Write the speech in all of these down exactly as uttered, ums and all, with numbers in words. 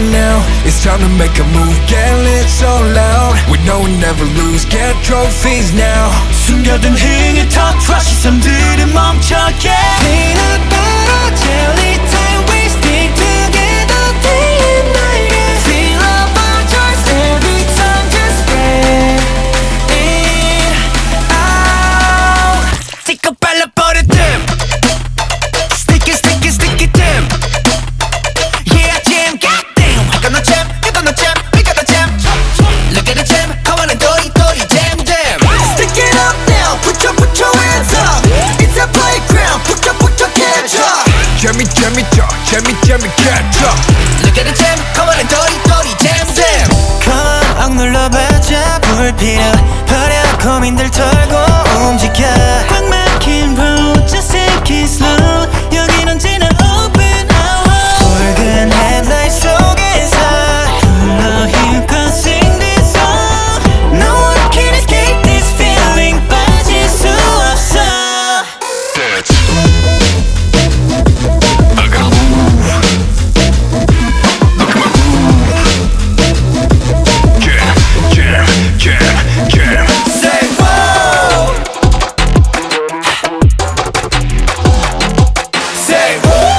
right now. It's time to make a move, get lit so loud. We know we never lose, get trophies now. 숨겨둔 흥을 터트려 시선들은 멈춰게. Peanut butter jelly time, we stick together day and night. Feel our choice every time, just spread it out. Stick up 발라버려 뜸. Stick it, stick it, stick it 뜸. Yeah, jam, goddamn. I got no jam, you got no jam, we got no jam. Look at the jam, come on and dory, dory, jam, jam. Stick it up now, put your, put your hands up. It's a playground, put your, put your hands up. Jammy, jammy, jaw, jammy, jammy, catch up. Look at the jam, come on and dory, dory, jam, jam. 꽉 눌러봐자 불필요 버려 고민들 털고 움직여. 꽉 막힌 road, just take it slow. 여긴 언제나 open hour. 붉은 headlight 속에서 불러 힘껏 sing this song. No one can escape this feeling, 빠질 수 없어. Dance. I gotta move. Look at my groove. Jam, jam, jam, jam. Say whoa. Say whoa.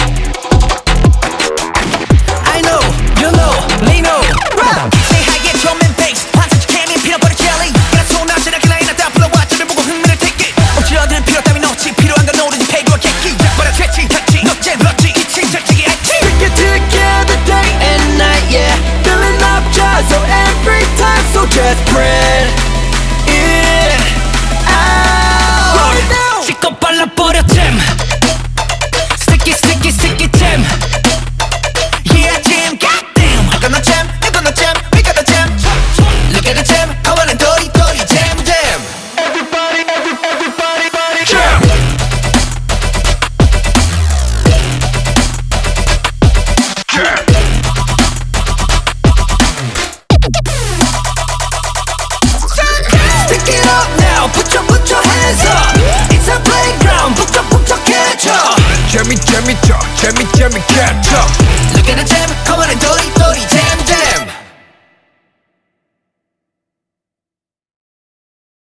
I know, you know, they know. Say hi, get drum and bass. 반사적 케미는 피어버려 jelly. 그냥 손 나시라게 라인 하다 불러와 저를 보고 흥미를 택해. 어찌어든 필요 따윈 없지. 필요한 건 오로지 패기와 객기. 버려 퇴치, 퇴치, 넉제, 멋지, 이치, 절제기, 알지. Stick it together day and night, yeah. Filling up jars, so every time, so just spread it out. Roll it down. 씻고 발라버려 잼. Sticky, sticky, sticky 잼. Yeah, jam, goddamn. I got no jam, you got no jam, we got no jam. Look at the jam, come on and dory, dory, jam, jam. Everybody, every, everybody, body, jam. Jam. Stick it up now, put your, put your hands up. It's a playground, put your, put your catch up. Jammy, jammy, jaw, jammy, jammy, catch up. Look at the jam, come on and dory,